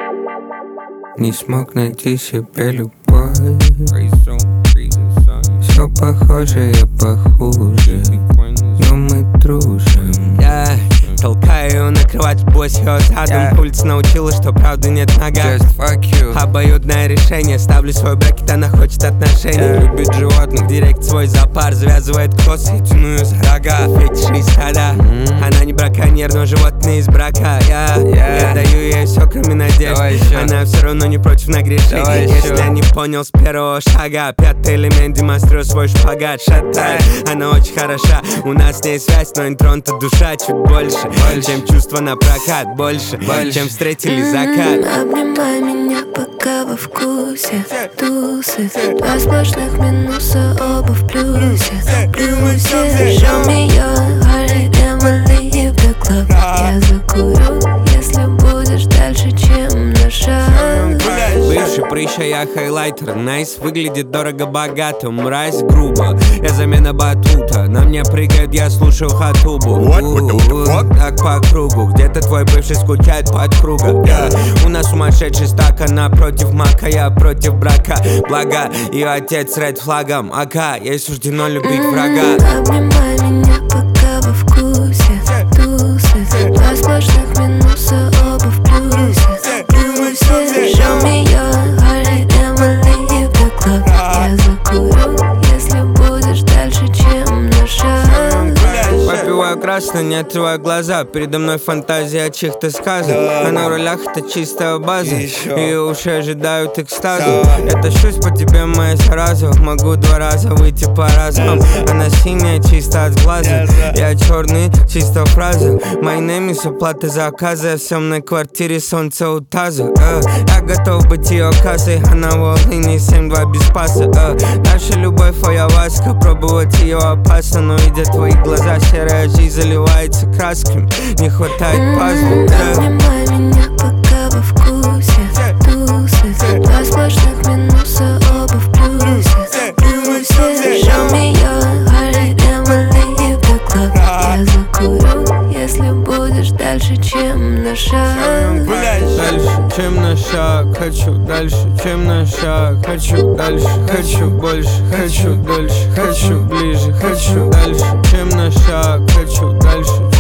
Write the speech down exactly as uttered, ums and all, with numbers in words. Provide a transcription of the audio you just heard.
Не смог найти себе любовь. Все похоже, я похуже, но мы дружим. Yeah. Толкаю на кровать босс ее задом. yeah. Улица научила, что правды нет в ногах. Just fuck you. Обоюдное решение. Ставлю свой брекет, она хочет отношений. yeah. Любит животных. Директ свой зоопар. Завязывает косы, тяну ее за рога. Фетиш из стада. mm-hmm. Она не браконьер, но животные из брака. yeah. Yeah. Я даю ей все, кроме надежд. Она все равно не против нагрешить. Если я не понял с первого шага. Пятый элемент, демонстрирую свой шпагат. Шатай, она очень хороша. У нас с ней связь, но интронта душа чуть больше, больше. Чем чувства на прокат. Больше, больше. Чем встретили закат. mm, Обнимай меня, пока во вкусе. Тусы, два сплошных минуса, оба в плюсе. Плюсе, show me your heart and we'll leave the club. Я закурю, если будешь дальше, чем на шаг. Бывший прыща, я хайлайтер. Найс, выглядит дорого-богато. Мразь грубо, я замена батута. На мне прыгает, я слушаю хатубу. Так по кругу, где-то твой бывший скучает под круга. yeah. У нас сумасшедший стак, она против мака, я против брака. Благо, ее отец ред флагом. Ака, ей суждено любить врага. Обнимай меня, пока во вкусе. Тусы, два сплошных минуса, оба в плюсе. Плюсе, show me your heart and we'll leave the club. Я закурю, если будешь дальше, чем на шаг. Попиваю красный, не открываю глаза. Передо мной фантазия о чьих-то сказах. А на рулях это чистая база. Ее уши ожидают экстаза. Я тащусь по тебе, моя зараза. Могу два раза выйти по разам. Она синяя, чисто от глаза. Я черный, чисто фраза. My name is оплата заказа. Я в съемной квартире, солнце у таза. uh. Я готов быть ее кассой. Она в Волыне, семь два без паса. uh. Наша любовь, ayahuasca. Пробовать ее опасно, но видя твои глаза, серая жизнь заливается красками. Не хватает пазла. Обнимай меня, пока во вкусе. Тусы, два сплошных минуса, оба в плюсе. Плюсе, show me your heart and we'll leave the club. Я закурю, если будешь дальше, чем на шаг. Дальше, чем на шаг. Хочу дальше, чем на шаг. Хочу дальше, хочу больше. Хочу дальше, хочу ближе. Хочу дальше, чем на шаг. Хочу дальше,